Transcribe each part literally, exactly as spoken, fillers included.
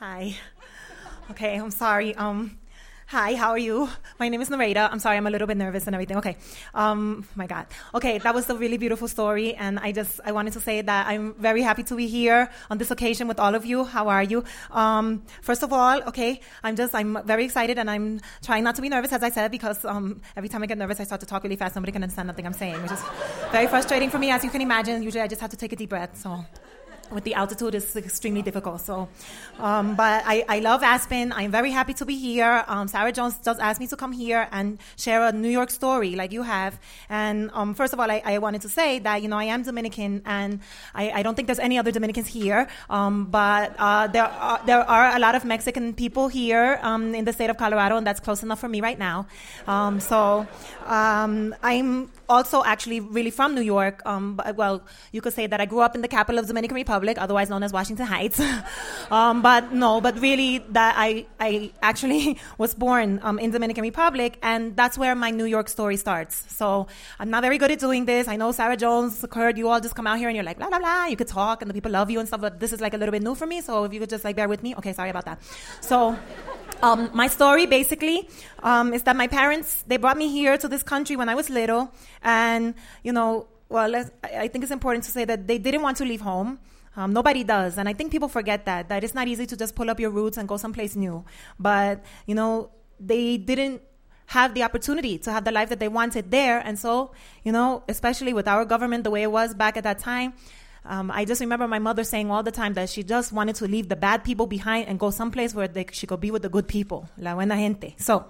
Hi. Okay, I'm sorry. Um, hi, how are you? My name is Nareda. I'm sorry, I'm a little bit nervous and everything. Okay. Um, my God. Okay, that was a really beautiful story, and I just I wanted to say that I'm very happy to be here on this occasion with all of you. How are you? Um, first of all, okay, I'm just I'm very excited, and I'm trying not to be nervous, as I said, because um, every time I get nervous, I start to talk really fast. Nobody can understand nothing I'm saying, which is very frustrating for me, as you can imagine. Usually, I just have to take a deep breath. So. With the altitude, it's extremely difficult. So, um, but I, I love Aspen. I'm very happy to be here. Um, Sarah Jones just asked me to come here and share a New York story like you have. And um, first of all, I, I wanted to say that, you know, I am Dominican, and I, I don't think there's any other Dominicans here. Um, but uh, there are, there are a lot of Mexican people here um, in the state of Colorado, and that's close enough for me right now. Um, so um, I'm also actually really from New York. Um, but, well, you could say that I grew up in the capital of the Dominican Republic, otherwise known as Washington Heights. um, but no, but really that I, I actually was born um, in Dominican Republic, and that's where my New York story starts. So I'm not very good at doing this. I know Sarah Jones, heard you all just come out here and you're like, blah, blah, blah. You could talk and the people love you and stuff, but this is like a little bit new for me. So if you could just like bear with me. Okay, sorry about that. So um, my story basically um, is that my parents, they brought me here to this country when I was little. And, you know, well, let's, I think it's important to say that they didn't want to leave home. Um, nobody does. And I think people forget that, that it's not easy to just pull up your roots and go someplace new. But, you know, they didn't have the opportunity to have the life that they wanted there. And so, you know, especially with our government, the way it was back at that time, um, I just remember my mother saying all the time that she just wanted to leave the bad people behind and go someplace where they, she could be with the good people, la buena gente. So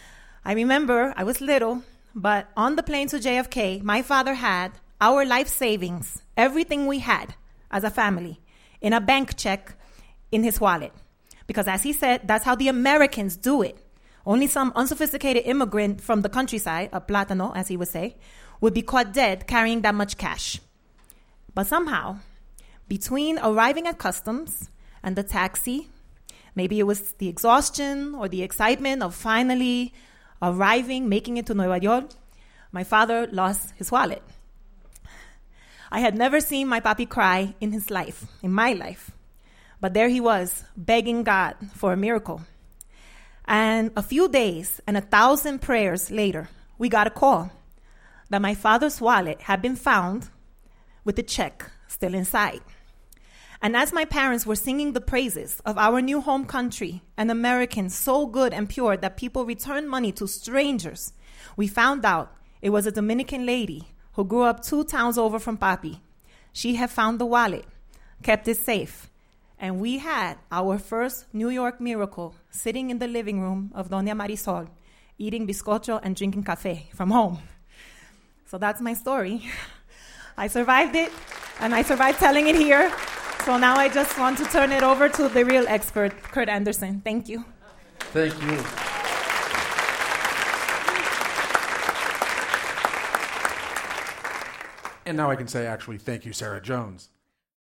I remember I was little, but on the plane to J F K, my father had our life savings, everything we had as a family, in a bank check in his wallet. Because as he said, that's how the Americans do it. Only some unsophisticated immigrant from the countryside, a plátano, as he would say, would be caught dead carrying that much cash. But somehow, between arriving at customs and the taxi, maybe it was the exhaustion or the excitement of finally arriving, making it to Nueva York, my father lost his wallet. I had never seen my papi cry in his life, in my life. But there he was, begging God for a miracle. And a few days and a thousand prayers later, we got a call that my father's wallet had been found with the check still inside. And as my parents were singing the praises of our new home country, an American so good and pure that people return money to strangers, we found out it was a Dominican lady who grew up two towns over from Papi. She had found the wallet, kept it safe, and we had our first New York miracle sitting in the living room of Doña Marisol, eating bizcocho and drinking café from home. So that's my story. I survived it, and I survived telling it here. So now I just want to turn it over to the real expert, Kurt Anderson. Thank you. Thank you. And now I can say, actually, thank you, Sarah Jones.